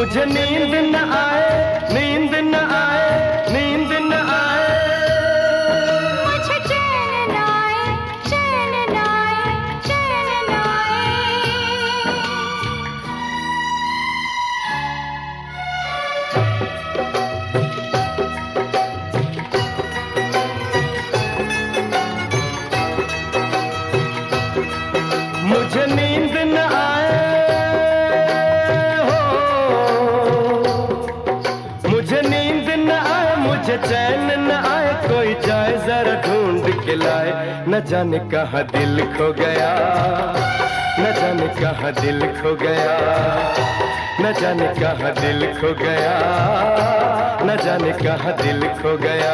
मुझे नींद न आए, नींद न आए, नींद न आए, मुझे चैन न आए, चैन न आए, चैन न आए। मुझे नींद न आए हो, मुझे नींद न आए, मुझे चैन न आए, कोई जाए जरा ढूंढ के लाए। न जाने कहाँ दिल खो गया, न जाने कहाँ दिल खो गया, न जाने कहाँ दिल खो गया, न जाने कहाँ दिल खो गया।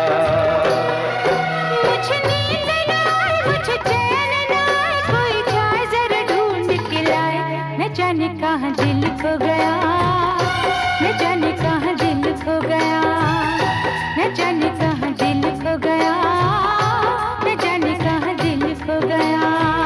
मुझे नींद न आए, मुझे चैन न आए, कोई जाए जरा ढूंढ के लाए। न जाने कहाँ दिल खो गया, न जाने कहाँ दिल खो गया, न जाने कहाँ दिल खो गया, न जाने कहाँ दिल खो गया।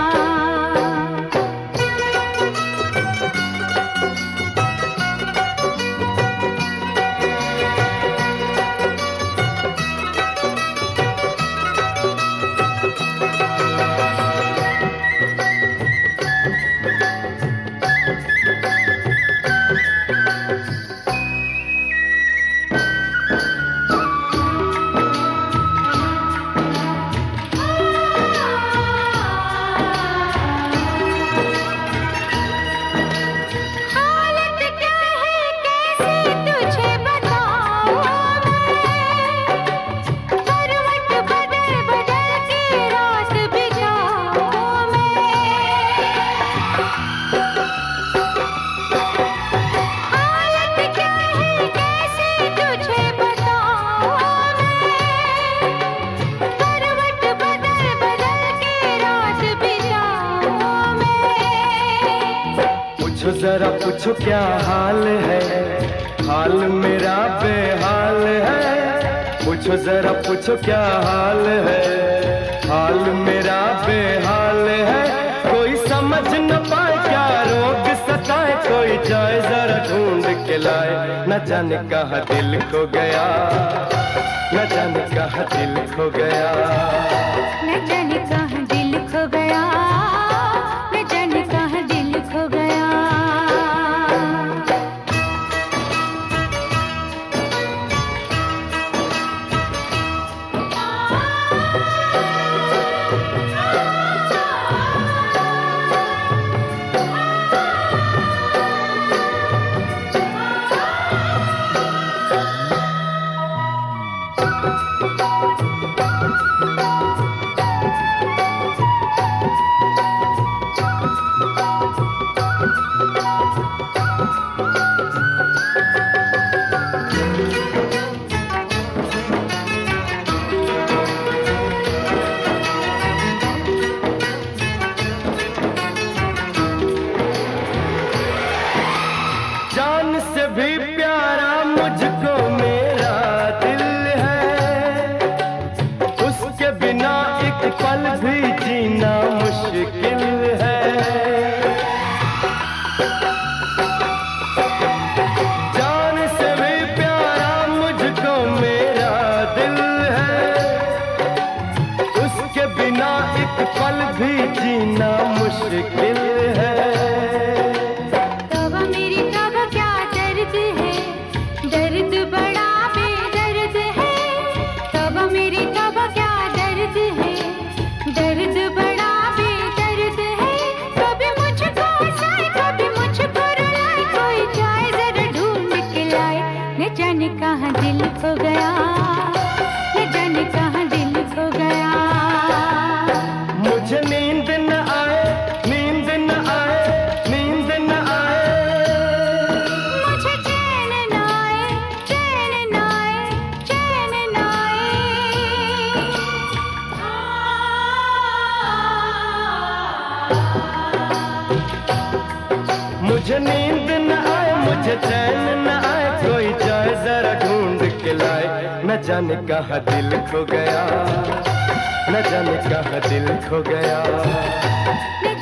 जरा पूछो क्या हाल है, हाल मेरा बेहाल है। पूछो जरा पूछो क्या हाल है, हाल मेरा बेहाल है। कोई समझ न पाए क्या रोग सताए, कोई जाए जरा ढूंढ के लाए। न जाने कहाँ दिल खो गया, न जाने कहाँ दिल खो गया, न जाने कहाँ दिल खो गया, न जाने कहाँ दिल खो गया। जान से भी प्यारा मुझको मेरा दिल है, उसके बिना एक पल भी जीना मुश्किल है। जान से भी प्यारा मुझको मेरा दिल है, उसके बिना एक पल भी जीना मुश्किल है। दर्द बड़ा बेदर्द है, तब मेरी तब क्या दर्द है, दर्द बड़ा बेदर्द है। कभी मुझको हंसाए, कभी मुझको रुलाए, कोई जाए जरा ढूंढ के लाए। न जाने कहाँ दिल खो गया, न जाने कहाँ दिल खो गया। मुझे नींद न आए, नींद न आए, नींद न आए, मुझे चैन न आए, चैन न आए, चैन न आए। मुझे नींद न आए, मुझे चैन न आए, कोई जाए जरा ढूंढ के लाए। न जाने कहाँ दिल खो गया, न जाने कहाँ दिल खो गया।